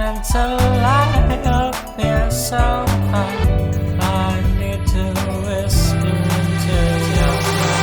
and to light up your soul. I need to whisper into your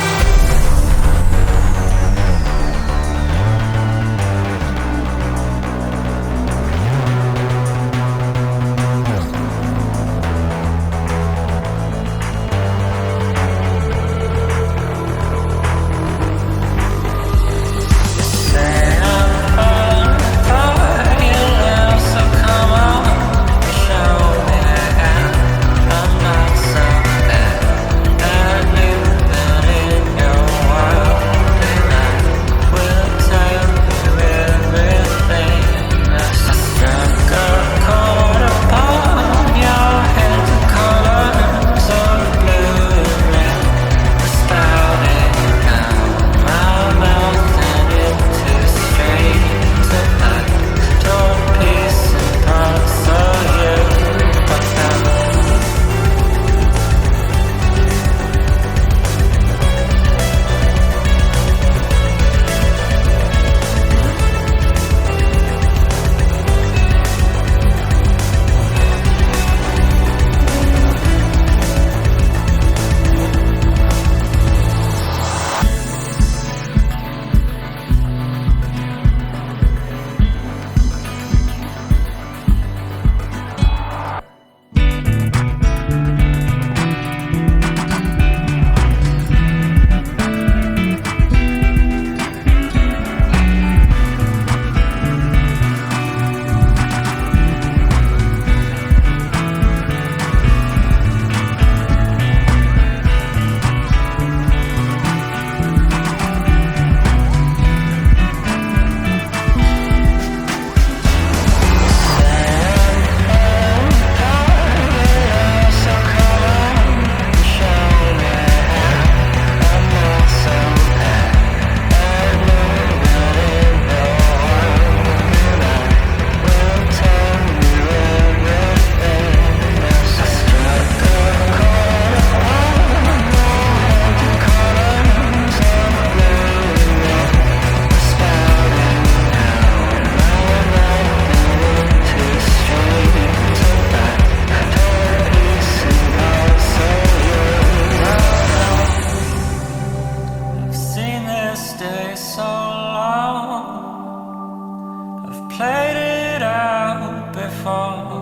played it out before.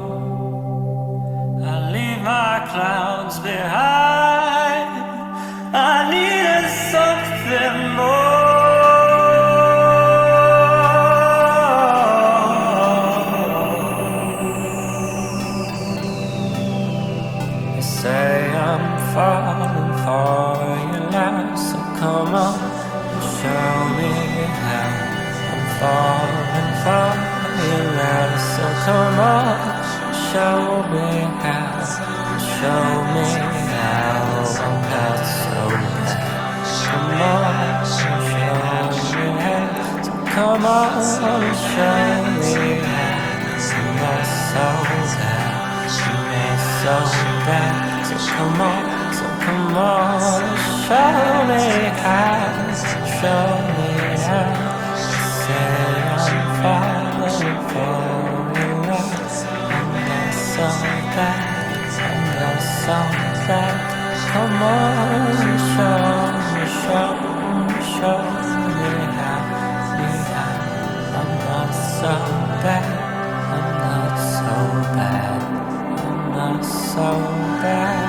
I leave my clouds behind. I needed something more. You say I'm falling for you now, so come on, show me how. I'm falling for you now, so come on, show me how. Show me how I'm not so bad. Come on, show me how. So come on, show me how. I'm not so bad. I'm not so bad. So come on, show me how. Show me how. Say I'm falling for you. I'm not so bad. I'm not so bad. Come on, show me how. I'm not so bad. I'm not so bad. I'm not so bad.